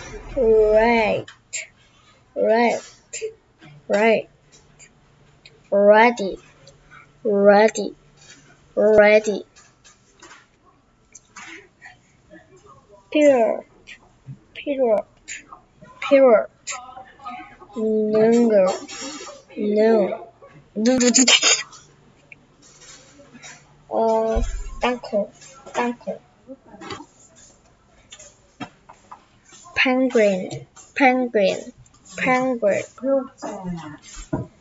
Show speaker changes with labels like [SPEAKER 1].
[SPEAKER 1] right, right, right, ready, ready, ready, period, period, period, longer, no, duckle, duckle, penguin, penguin, penguin,